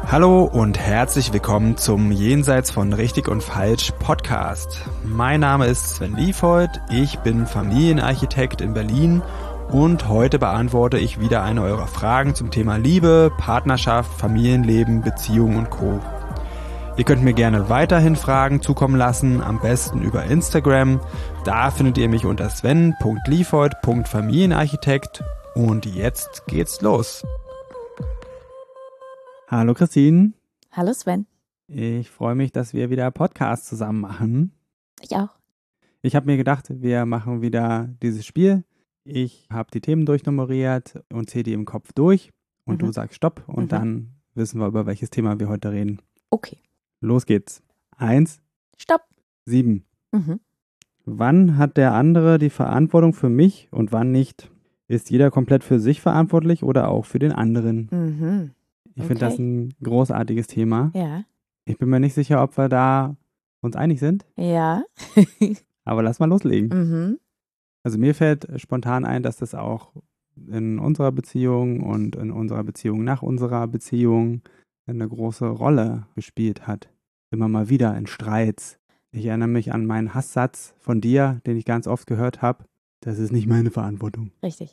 Hallo und herzlich willkommen zum Jenseits von Richtig und Falsch Podcast. Mein Name ist Sven Liefhold, ich bin Familienarchitekt in Berlin und heute beantworte ich wieder eine eurer Fragen zum Thema Liebe, Partnerschaft, Familienleben, Beziehung und Co. Ihr könnt mir gerne weiterhin Fragen zukommen lassen, am besten über Instagram. Da findet ihr mich unter sven.liefhold.familienarchitekt und jetzt geht's los. Hallo Christine. Hallo Sven. Ich freue mich, dass wir wieder Podcast zusammen machen. Ich auch. Ich habe mir gedacht, wir machen wieder dieses Spiel. Ich habe die Themen durchnummeriert und zähle die im Kopf durch und du sagst Stopp und dann wissen wir, über welches Thema wir heute reden. Okay. Los geht's. 1. Stopp. 7. Wann hat der andere die Verantwortung für mich und wann nicht? Ist jeder komplett für sich verantwortlich oder auch für den anderen? Ich finde das ein großartiges Thema. Ja. Ich bin mir nicht sicher, ob wir da uns einig sind, Ja. aber lass mal loslegen. Also mir fällt spontan ein, dass das auch in unserer Beziehung und in unserer Beziehung nach unserer Beziehung eine große Rolle gespielt hat. Immer mal wieder in Streits. Ich erinnere mich an meinen Hasssatz von dir, den ich ganz oft gehört habe. Das ist nicht meine Verantwortung. Richtig.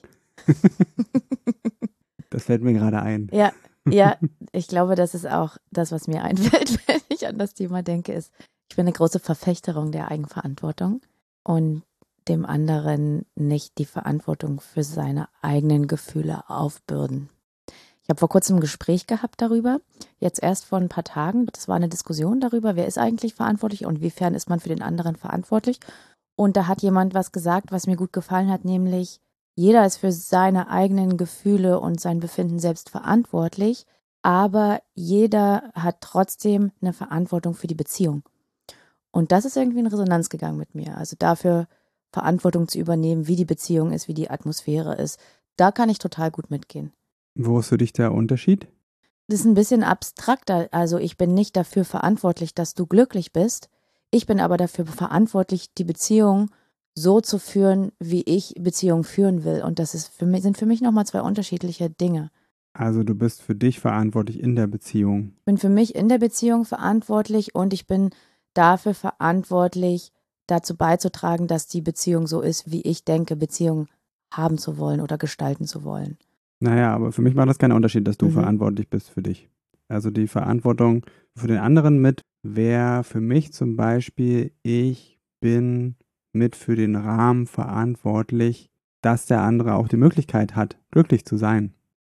Das fällt mir gerade ein. Ja, ich glaube, das ist auch das, was mir einfällt, wenn ich an das Thema denke, ist, ich bin eine große Verfechterin der Eigenverantwortung und dem anderen nicht die Verantwortung für seine eigenen Gefühle aufbürden. Ich habe vor kurzem ein Gespräch gehabt darüber, jetzt erst vor ein paar Tagen. Das war eine Diskussion darüber, wer ist eigentlich verantwortlich und inwiefern ist man für den anderen verantwortlich. Und da hat jemand was gesagt, was mir gut gefallen hat, nämlich jeder ist für seine eigenen Gefühle und sein Befinden selbst verantwortlich, aber jeder hat trotzdem eine Verantwortung für die Beziehung. Und das ist irgendwie in Resonanz gegangen mit mir. Also dafür Verantwortung zu übernehmen, wie die Beziehung ist, wie die Atmosphäre ist. Da kann ich total gut mitgehen. Wo ist für dich der Unterschied? Das ist ein bisschen abstrakter. Also ich bin nicht dafür verantwortlich, dass du glücklich bist. Ich bin aber dafür verantwortlich, die Beziehung so zu führen, wie ich Beziehungen führen will. Und das ist sind für mich nochmal zwei unterschiedliche Dinge. Also du bist für dich verantwortlich in der Beziehung. Ich bin für mich in der Beziehung verantwortlich und ich bin dafür verantwortlich, dazu beizutragen, dass die Beziehung so ist, wie ich denke, Beziehungen haben zu wollen oder gestalten zu wollen. Naja, aber für mich macht das keinen Unterschied, dass du verantwortlich bist für dich. Also die Verantwortung für den anderen mit wäre für mich zum Beispiel, ich bin mit für den Rahmen verantwortlich, dass der andere auch die Möglichkeit hat, glücklich zu sein.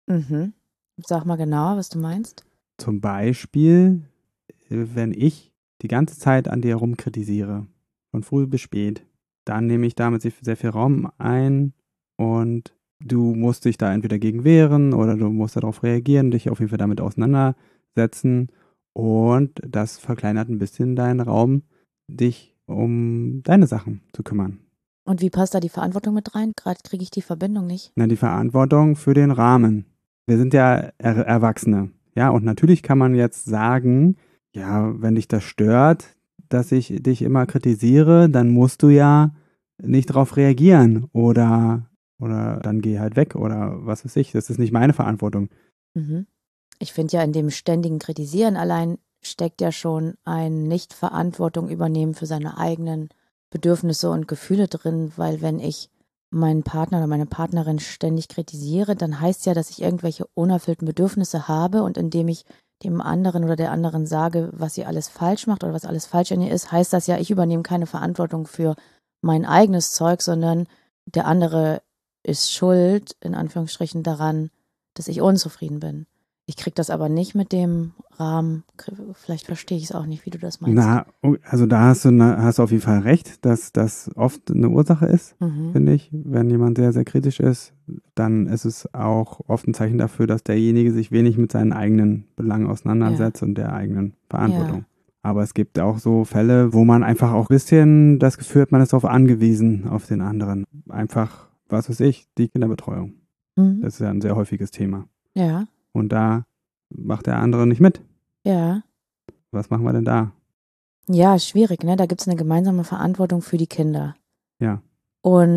Sag mal genauer, was du meinst. Zum Beispiel, wenn ich die ganze Zeit an dir rumkritisiere, von früh bis spät, dann nehme ich damit sehr viel Raum ein und du musst dich da entweder gegen wehren oder du musst darauf reagieren, dich auf jeden Fall damit auseinandersetzen und das verkleinert ein bisschen deinen Raum, dich um deine Sachen zu kümmern. Und wie passt da die Verantwortung mit rein? Gerade kriege ich die Verbindung nicht. Na, die Verantwortung für den Rahmen. Wir sind ja Erwachsene, ja, und natürlich kann man jetzt sagen, ja, wenn dich das stört, dass ich dich immer kritisiere, dann musst du ja nicht darauf reagieren oder dann geh halt weg oder was weiß ich. Das ist nicht meine Verantwortung. Ich finde ja, in dem ständigen Kritisieren allein steckt ja schon ein Nicht-Verantwortung übernehmen für seine eigenen Bedürfnisse und Gefühle drin, weil wenn ich meinen Partner oder meine Partnerin ständig kritisiere, dann heißt ja, dass ich irgendwelche unerfüllten Bedürfnisse habe und indem ich dem anderen oder der anderen sage, was sie alles falsch macht oder was alles falsch in ihr ist, heißt das ja, ich übernehme keine Verantwortung für mein eigenes Zeug, sondern der andere ist schuld, in Anführungsstrichen, daran, dass ich unzufrieden bin. Ich kriege das aber nicht mit dem Rahmen, vielleicht verstehe ich es auch nicht, wie du das meinst. Na, also da hast du auf jeden Fall recht, dass das oft eine Ursache ist, finde ich. Wenn jemand sehr, sehr kritisch ist, dann ist es auch oft ein Zeichen dafür, dass derjenige sich wenig mit seinen eigenen Belangen auseinandersetzt und der eigenen Verantwortung. Ja. Aber es gibt auch so Fälle, wo man einfach auch ein bisschen das Gefühl hat, man ist darauf angewiesen, auf den anderen. Einfach, was weiß ich, die Kinderbetreuung. Das ist ja ein sehr häufiges Thema. Ja. Und da macht der andere nicht mit. Ja. Was machen wir denn da? Ja, schwierig, ne? Da gibt es eine gemeinsame Verantwortung für die Kinder. Ja. Und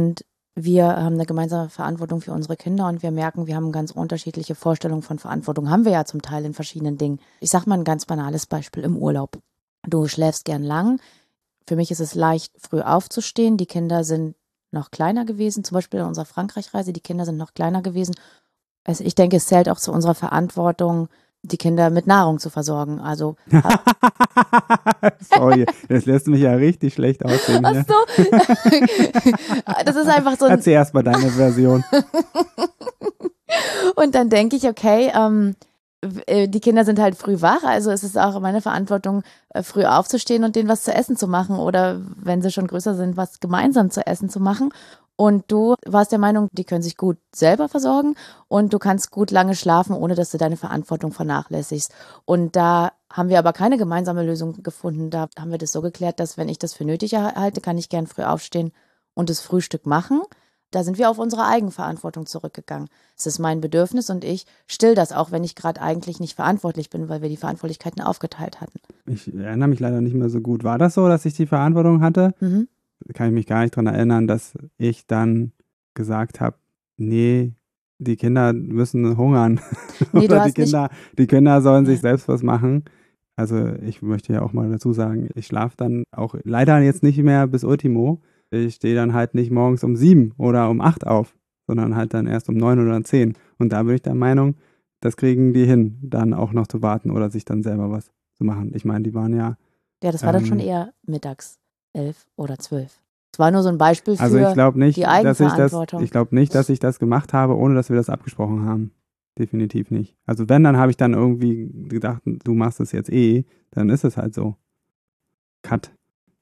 wir haben eine gemeinsame Verantwortung für unsere Kinder und wir merken, wir haben ganz unterschiedliche Vorstellungen von Verantwortung. Haben wir ja zum Teil in verschiedenen Dingen. Ich sage mal ein ganz banales Beispiel im Urlaub. Du schläfst gern lang. Für mich ist es leicht, früh aufzustehen. Die Kinder sind noch kleiner gewesen, zum Beispiel in unserer Frankreich-Reise. Die Kinder sind noch kleiner gewesen. Also ich denke, es zählt auch zu unserer Verantwortung, die Kinder mit Nahrung zu versorgen. Also sorry, das lässt mich ja richtig schlecht aussehen hier. Ach so. Das ist einfach so ein... Erzähl erst mal deine Version. Und dann denke ich, okay, die Kinder sind halt früh wach, also es ist auch meine Verantwortung, früh aufzustehen und denen was zu essen zu machen oder wenn sie schon größer sind, was gemeinsam zu essen zu machen. Und du warst der Meinung, die können sich gut selber versorgen und du kannst gut lange schlafen, ohne dass du deine Verantwortung vernachlässigst. Und da haben wir aber keine gemeinsame Lösung gefunden. Da haben wir das so geklärt, dass wenn ich das für nötig halte, kann ich gern früh aufstehen und das Frühstück machen. Da sind wir auf unsere Eigenverantwortung zurückgegangen. Es ist mein Bedürfnis und ich still das, auch wenn ich gerade eigentlich nicht verantwortlich bin, weil wir die Verantwortlichkeiten aufgeteilt hatten. Ich erinnere mich leider nicht mehr so gut. War das so, dass ich die Verantwortung hatte? Mhm. Kann ich mich gar nicht daran erinnern, dass ich dann gesagt habe, nee, die Kinder müssen hungern. Nee, Oder die Kinder sollen sich selbst was machen. Also ich möchte ja auch mal dazu sagen, ich schlafe dann auch leider jetzt nicht mehr bis Ultimo. Ich stehe dann halt nicht morgens um 7 oder um 8 auf, sondern halt dann erst um 9 oder 10. Und da bin ich der Meinung, das kriegen die hin, dann auch noch zu warten oder sich dann selber was zu machen. Ich meine, die waren ja... Ja, das war dann schon eher mittags 11 oder 12. Das war nur so ein Beispiel für also ich nicht, die Eigenverantwortung. Ich glaube nicht, dass ich das gemacht habe, ohne dass wir das abgesprochen haben. Definitiv nicht. Also wenn, dann habe ich dann irgendwie gedacht, du machst es jetzt dann ist es halt so. Cut.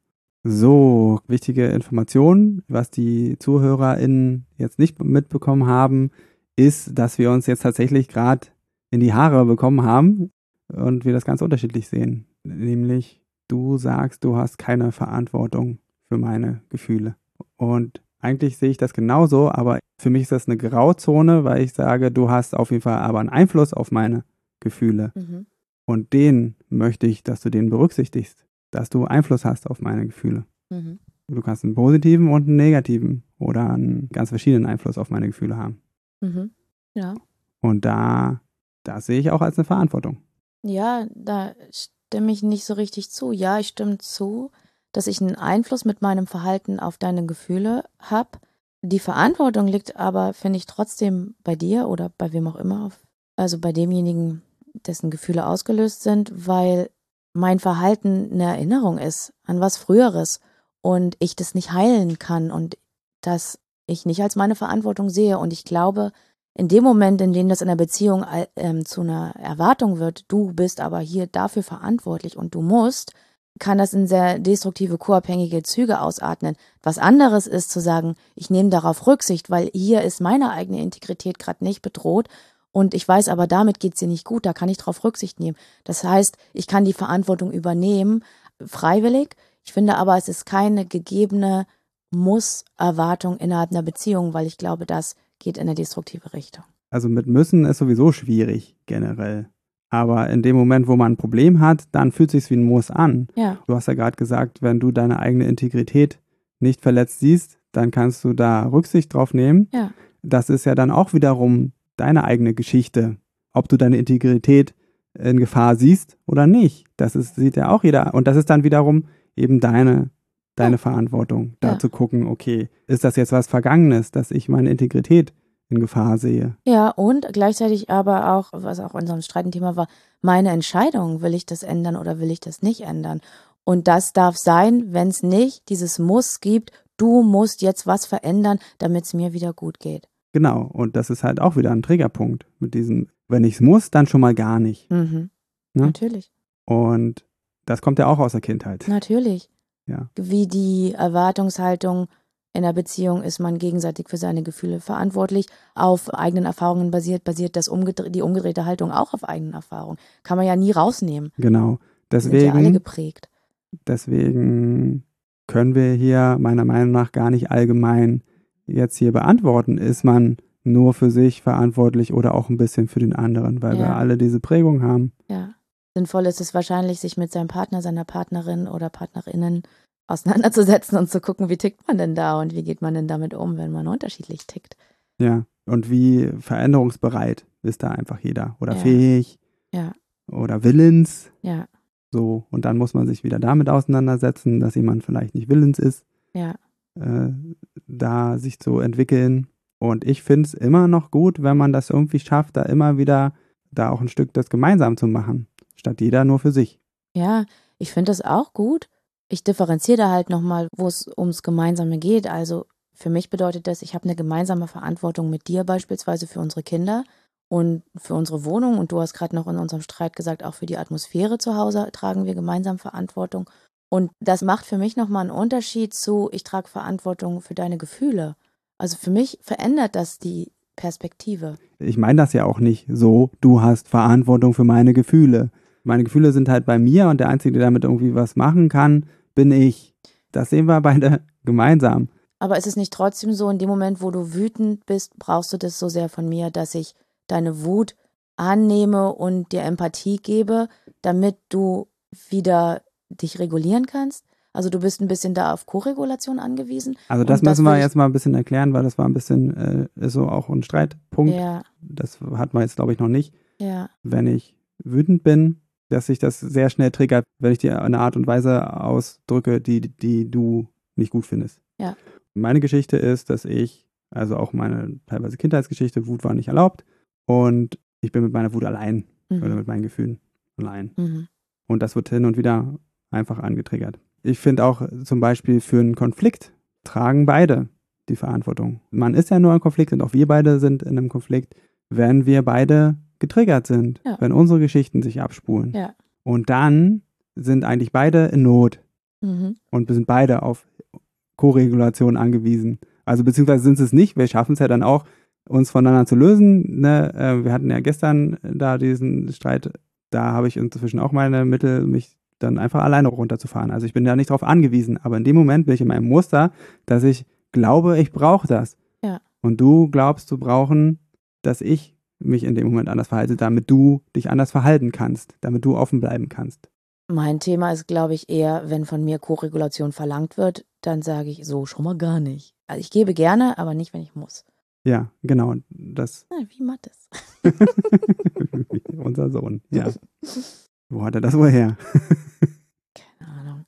So, wichtige Information, was die ZuhörerInnen jetzt nicht mitbekommen haben, ist, dass wir uns jetzt tatsächlich gerade in die Haare bekommen haben und wir das ganz unterschiedlich sehen. Nämlich, du sagst, du hast keine Verantwortung für meine Gefühle. Und eigentlich sehe ich das genauso, aber für mich ist das eine Grauzone, weil ich sage, du hast auf jeden Fall aber einen Einfluss auf meine Gefühle. Mhm. Und den möchte ich, dass du den berücksichtigst, dass du Einfluss hast auf meine Gefühle. Mhm. Du kannst einen positiven und einen negativen oder einen ganz verschiedenen Einfluss auf meine Gefühle haben. Mhm. Ja. Und da sehe ich auch als eine Verantwortung. Ja, da stimme ich nicht so richtig zu. Ja, ich stimme zu, dass ich einen Einfluss mit meinem Verhalten auf deine Gefühle habe. Die Verantwortung liegt aber, finde ich, trotzdem bei dir oder bei wem auch immer, also bei demjenigen, dessen Gefühle ausgelöst sind, weil mein Verhalten eine Erinnerung ist an was Früheres und ich das nicht heilen kann und das ich nicht als meine Verantwortung sehe. Und ich glaube, in dem Moment, in dem das in der Beziehung zu einer Erwartung wird, du bist aber hier dafür verantwortlich und du musst, kann das in sehr destruktive, co-abhängige Züge ausatmen. Was anderes ist zu sagen, ich nehme darauf Rücksicht, weil hier ist meine eigene Integrität gerade nicht bedroht und ich weiß aber, damit geht es dir nicht gut, da kann ich darauf Rücksicht nehmen. Das heißt, ich kann die Verantwortung übernehmen, freiwillig. Ich finde aber, es ist keine gegebene Muss-Erwartung innerhalb einer Beziehung, weil ich glaube, das geht in eine destruktive Richtung. Also mit müssen ist sowieso schwierig, generell. Aber in dem Moment, wo man ein Problem hat, dann fühlt es sich wie ein Muss an. Ja. Du hast ja gerade gesagt, wenn du deine eigene Integrität nicht verletzt siehst, dann kannst du da Rücksicht drauf nehmen. Ja. Das ist ja dann auch wiederum deine eigene Geschichte. Ob du deine Integrität in Gefahr siehst oder nicht. Sieht ja auch jeder. Und das ist dann wiederum eben deine Verantwortung, da zu gucken, okay, ist das jetzt was Vergangenes, dass ich meine Integrität in Gefahr sehe? Ja, und gleichzeitig aber auch, was auch unserem Streitenthema war, meine Entscheidung, will ich das ändern oder will ich das nicht ändern? Und das darf sein, wenn es nicht dieses Muss gibt, du musst jetzt was verändern, damit es mir wieder gut geht. Genau, und das ist halt auch wieder ein Triggerpunkt mit diesem, wenn ich es muss, dann schon mal gar nicht. Mhm. Ne? Natürlich. Und das kommt ja auch aus der Kindheit. Natürlich. Ja. Wie die Erwartungshaltung in einer Beziehung ist man gegenseitig für seine Gefühle verantwortlich, auf eigenen Erfahrungen basiert die umgedrehte Haltung auch auf eigenen Erfahrungen. Kann man ja nie rausnehmen. Genau. Sind ja alle geprägt. Deswegen können wir hier meiner Meinung nach gar nicht allgemein jetzt hier beantworten, ist man nur für sich verantwortlich oder auch ein bisschen für den anderen, weil wir alle diese Prägung haben. Ja. Sinnvoll ist es wahrscheinlich, sich mit seinem Partner, seiner Partnerin oder Partnerinnen auseinanderzusetzen und zu gucken, wie tickt man denn da und wie geht man denn damit um, wenn man unterschiedlich tickt. Ja, und wie veränderungsbereit ist da einfach jeder oder Ja. fähig Ja. oder willens. Ja. So, und dann muss man sich wieder damit auseinandersetzen, dass jemand vielleicht nicht willens ist, Ja. da sich zu entwickeln. Und ich finde es immer noch gut, wenn man das irgendwie schafft, da immer wieder da auch ein Stück das gemeinsam zu machen, statt jeder nur für sich. Ja, ich finde das auch gut. Ich differenziere da halt nochmal, wo es ums Gemeinsame geht. Also für mich bedeutet das, ich habe eine gemeinsame Verantwortung mit dir beispielsweise für unsere Kinder und für unsere Wohnung. Und du hast gerade noch in unserem Streit gesagt, auch für die Atmosphäre zu Hause tragen wir gemeinsam Verantwortung. Und das macht für mich nochmal einen Unterschied zu, ich trage Verantwortung für deine Gefühle. Also für mich verändert das die Perspektive. Ich meine das ja auch nicht so, du hast Verantwortung für meine Gefühle. Meine Gefühle sind halt bei mir und der Einzige, der damit irgendwie was machen kann, bin ich. Das sehen wir beide gemeinsam. Aber ist es nicht trotzdem so, in dem Moment, wo du wütend bist, brauchst du das so sehr von mir, dass ich deine Wut annehme und dir Empathie gebe, damit du wieder dich regulieren kannst? Also du bist ein bisschen da auf Koregulation angewiesen. Also das müssen wir jetzt mal ein bisschen erklären, weil das war ein bisschen so auch ein Streitpunkt. Ja. Das hat man jetzt, glaube ich, noch nicht. Ja. Wenn ich wütend bin, dass sich das sehr schnell triggert, wenn ich dir eine Art und Weise ausdrücke, die du nicht gut findest. Ja. Meine Geschichte ist, dass ich, also auch meine teilweise Kindheitsgeschichte, Wut war nicht erlaubt und ich bin mit meiner Wut allein oder mit meinen Gefühlen allein. Und das wird hin und wieder einfach angetriggert. Ich finde auch zum Beispiel für einen Konflikt tragen beide die Verantwortung. Man ist ja nur im Konflikt und auch wir beide sind in einem Konflikt, wenn wir beide getriggert sind, wenn unsere Geschichten sich abspulen. Ja. Und dann sind eigentlich beide in Not und wir sind beide auf Koregulation angewiesen. Also beziehungsweise sind es nicht, wir schaffen es ja dann auch, uns voneinander zu lösen. Ne? Wir hatten ja gestern da diesen Streit, da habe ich inzwischen auch meine Mittel, mich dann einfach alleine runterzufahren. Also ich bin da nicht drauf angewiesen, aber in dem Moment bin ich in meinem Muster, dass ich glaube, ich brauche das. Ja. Und du glaubst zu brauchen, dass ich mich in dem Moment anders verhalte, damit du dich anders verhalten kannst, damit du offen bleiben kannst. Mein Thema ist, glaube ich, eher, wenn von mir Koregulation verlangt wird, dann sage ich so schon mal gar nicht. Also ich gebe gerne, aber nicht, wenn ich muss. Ja, genau. Das wie Mathis. Unser Sohn, ja. Wo hat er das wohl her? Keine Ahnung.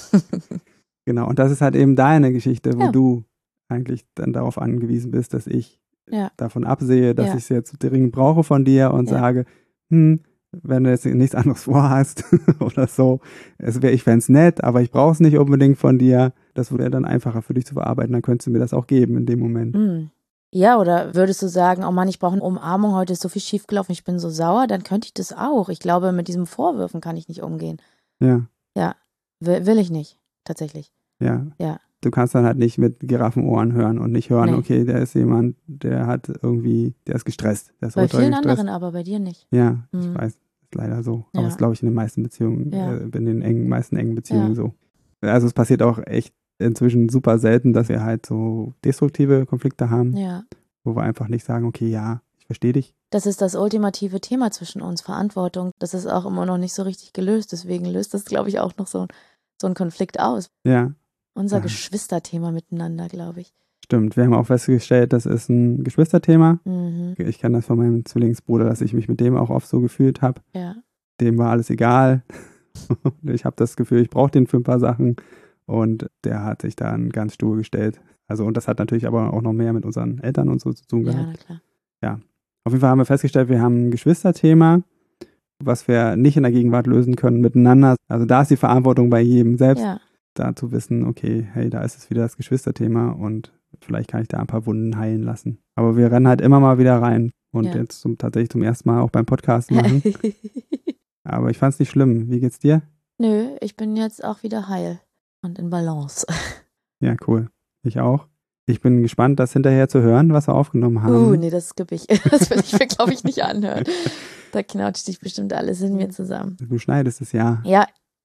Genau, und das ist halt eben deine Geschichte, wo du eigentlich dann darauf angewiesen bist, dass ich davon absehe, dass ich es jetzt dringend brauche von dir und sage, wenn du jetzt nichts anderes vorhast oder so, ich fände es nett, aber ich brauche es nicht unbedingt von dir. Das wäre dann einfacher für dich zu verarbeiten, dann könntest du mir das auch geben in dem Moment. Ja, oder würdest du sagen, oh Mann, ich brauche eine Umarmung, heute ist so viel schiefgelaufen, ich bin so sauer, dann könnte ich das auch. Ich glaube, mit diesen Vorwürfen kann ich nicht umgehen. Ja. Ja, will ich nicht, tatsächlich. Ja. Ja. Du kannst dann halt nicht mit Giraffenohren hören und nicht hören, okay, der ist jemand, der ist gestresst. Der ist bei vielen anderen, aber bei dir nicht. Ja, ich weiß, ist leider so. Aber das ist, glaube ich, in den meisten Beziehungen, in den meisten engen Beziehungen so. Also es passiert auch echt inzwischen super selten, dass wir halt so destruktive Konflikte haben, wo wir einfach nicht sagen, okay, ja, ich verstehe dich. Das ist das ultimative Thema zwischen uns, Verantwortung. Das ist auch immer noch nicht so richtig gelöst, deswegen löst das, glaube ich, auch noch so ein Konflikt aus. Ja. Unser Geschwisterthema miteinander, glaube ich. Stimmt, wir haben auch festgestellt, das ist ein Geschwisterthema. Ich kenne das von meinem Zwillingsbruder, dass ich mich mit dem auch oft so gefühlt habe. Ja. Dem war alles egal. Ich habe das Gefühl, ich brauche den für ein paar Sachen. Und der hat sich dann ganz stur gestellt. Also, und das hat natürlich aber auch noch mehr mit unseren Eltern und so zu tun gehabt. Ja, na klar. Ja. Auf jeden Fall haben wir festgestellt, wir haben ein Geschwisterthema, was wir nicht in der Gegenwart lösen können miteinander. Also da ist die Verantwortung bei jedem selbst, da zu wissen, okay, hey, da ist es wieder das Geschwisterthema und vielleicht kann ich da ein paar Wunden heilen lassen. Aber wir rennen halt immer mal wieder rein und jetzt tatsächlich zum ersten Mal auch beim Podcast machen. Aber ich fand es nicht schlimm. Wie geht's dir? Nö, ich bin jetzt auch wieder heil und in Balance. Ja, cool. Ich auch. Ich bin gespannt, das hinterher zu hören, was wir aufgenommen haben. Nee, das skippe ich. Das will ich mir, glaube ich, nicht anhören. Da knautscht sich bestimmt alles in mir zusammen. Du schneidest es ja. Ja.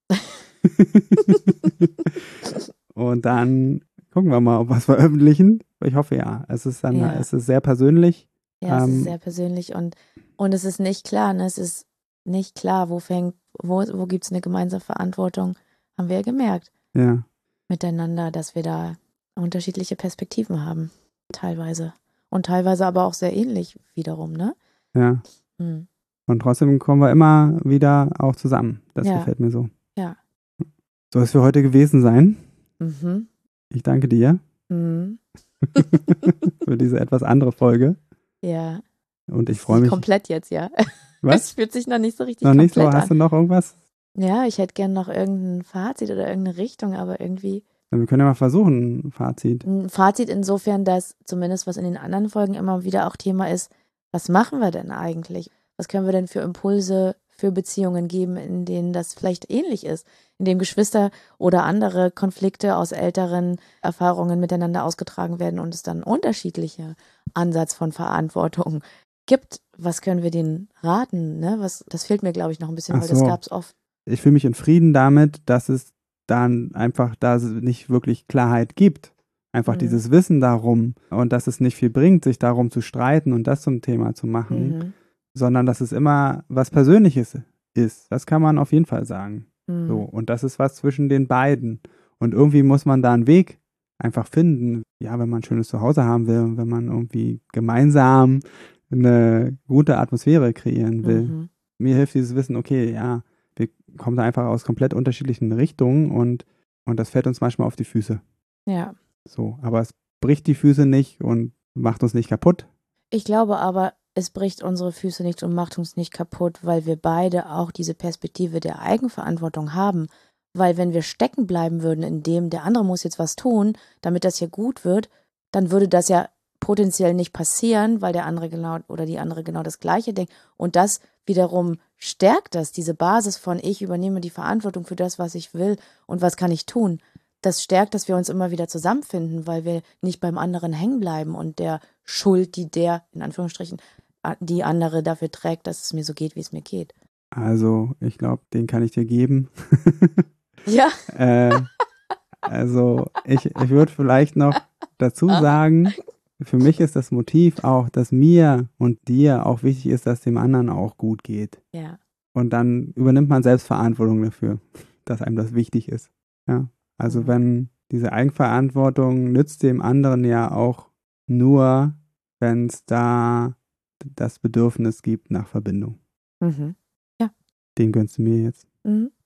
Und dann gucken wir mal, ob wir es veröffentlichen. Ich hoffe ja. Es ist sehr persönlich. Ja, es ist sehr persönlich und es ist nicht klar. Ne? Es ist nicht klar, wo gibt es eine gemeinsame Verantwortung. Haben wir ja gemerkt. Ja. miteinander, dass wir da unterschiedliche Perspektiven haben, teilweise. Und teilweise aber auch sehr ähnlich wiederum, ne? Ja. Und trotzdem kommen wir immer wieder auch zusammen. Das gefällt mir so. Ja. Soll es für heute gewesen sein? Mhm. Ich danke dir für diese etwas andere Folge. Ja. Und ich freue mich. Komplett jetzt, ja. Was? Es fühlt sich noch nicht so richtig noch nicht komplett so? Hast du noch irgendwas? Ja, ich hätte gern noch irgendein Fazit oder irgendeine Richtung, aber irgendwie. Ja, wir können ja mal versuchen, ein Fazit. Ein Fazit insofern, dass zumindest was in den anderen Folgen immer wieder auch Thema ist, was machen wir denn eigentlich? Was können wir denn für Impulse für Beziehungen geben, in denen das vielleicht ähnlich ist, in dem Geschwister oder andere Konflikte aus älteren Erfahrungen miteinander ausgetragen werden und es dann unterschiedliche Ansatz von Verantwortung gibt. Was können wir denen raten? Ne? Das fehlt mir, glaube ich, noch ein bisschen, weil das gab es oft. Ich fühle mich in Frieden damit, dass es dann einfach da nicht wirklich Klarheit gibt. Einfach dieses Wissen darum und dass es nicht viel bringt, sich darum zu streiten und das zum Thema zu machen, sondern dass es immer was Persönliches ist. Das kann man auf jeden Fall sagen. So, und das ist was zwischen den beiden. Und irgendwie muss man da einen Weg einfach finden. Ja, wenn man ein schönes Zuhause haben will, wenn man irgendwie gemeinsam eine gute Atmosphäre kreieren will. Mir hilft dieses Wissen, okay, ja, wir kommen da einfach aus komplett unterschiedlichen Richtungen und das fällt uns manchmal auf die Füße. Ja. So, aber es bricht die Füße nicht und macht uns nicht kaputt. Ich glaube aber, es bricht unsere Füße nicht und macht uns nicht kaputt, weil wir beide auch diese Perspektive der Eigenverantwortung haben. Weil wenn wir stecken bleiben würden, in dem der andere muss jetzt was tun, damit das hier gut wird, dann würde das ja potenziell nicht passieren, weil der andere genau oder die andere genau das Gleiche denkt. Und das wiederum stärkt das, diese Basis von ich übernehme die Verantwortung für das, was ich will und was kann ich tun. Das stärkt, dass wir uns immer wieder zusammenfinden, weil wir nicht beim anderen hängen bleiben und der Schuld, die der, in Anführungsstrichen, die andere dafür trägt, dass es mir so geht, wie es mir geht. Also, ich glaube, den kann ich dir geben. Ja. Also, ich würde vielleicht noch dazu sagen, für mich ist das Motiv auch, dass mir und dir auch wichtig ist, dass dem anderen auch gut geht. Ja. Und dann übernimmt man selbst Verantwortung dafür, dass einem das wichtig ist. Ja. Also wenn diese Eigenverantwortung nützt dem anderen ja auch nur, wenn es da das Bedürfnis gibt nach Verbindung. Ja. Den gönnst du mir jetzt.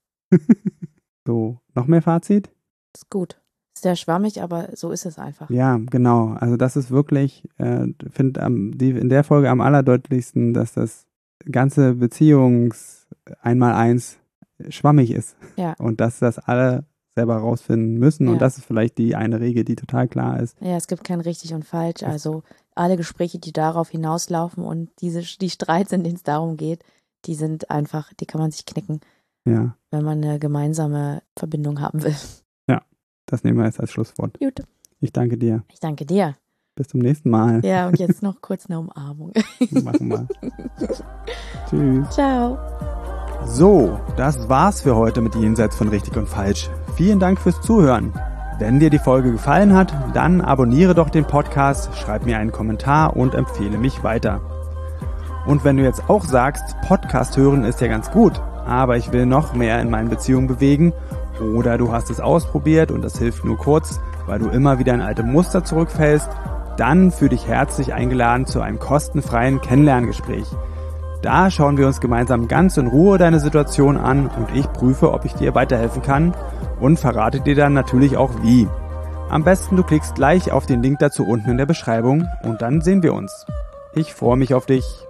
So, noch mehr Fazit? Ist gut. Sehr schwammig, aber so ist es einfach. Ja, genau. Also das ist wirklich, finde in der Folge am allerdeutlichsten, dass das ganze Beziehungs-Einmaleins schwammig ist. Ja. Und dass das alle selber rausfinden müssen. Und das ist vielleicht die eine Regel, die total klar ist. Ja, es gibt kein richtig und falsch. Also alle Gespräche, die darauf hinauslaufen und die Streits, in denen es darum geht, die sind einfach, die kann man sich knicken, wenn man eine gemeinsame Verbindung haben will. Ja, das nehmen wir jetzt als Schlusswort. Gut. Ich danke dir. Ich danke dir. Bis zum nächsten Mal. Ja, und jetzt noch kurz eine Umarmung. Machen wir. Tschüss. Ciao. So, das war's für heute mit Jenseits von Richtig und Falsch. Vielen Dank fürs Zuhören. Wenn dir die Folge gefallen hat, dann abonniere doch den Podcast, schreib mir einen Kommentar und empfehle mich weiter. Und wenn du jetzt auch sagst, Podcast hören ist ja ganz gut, aber ich will noch mehr in meinen Beziehungen bewegen, oder du hast es ausprobiert und das hilft nur kurz, weil du immer wieder in alte Muster zurückfällst, dann fühl dich herzlich eingeladen zu einem kostenfreien Kennenlerngespräch. Da schauen wir uns gemeinsam ganz in Ruhe deine Situation an und ich prüfe, ob ich dir weiterhelfen kann und verrate dir dann natürlich auch wie. Am besten du klickst gleich auf den Link dazu unten in der Beschreibung und dann sehen wir uns. Ich freue mich auf dich.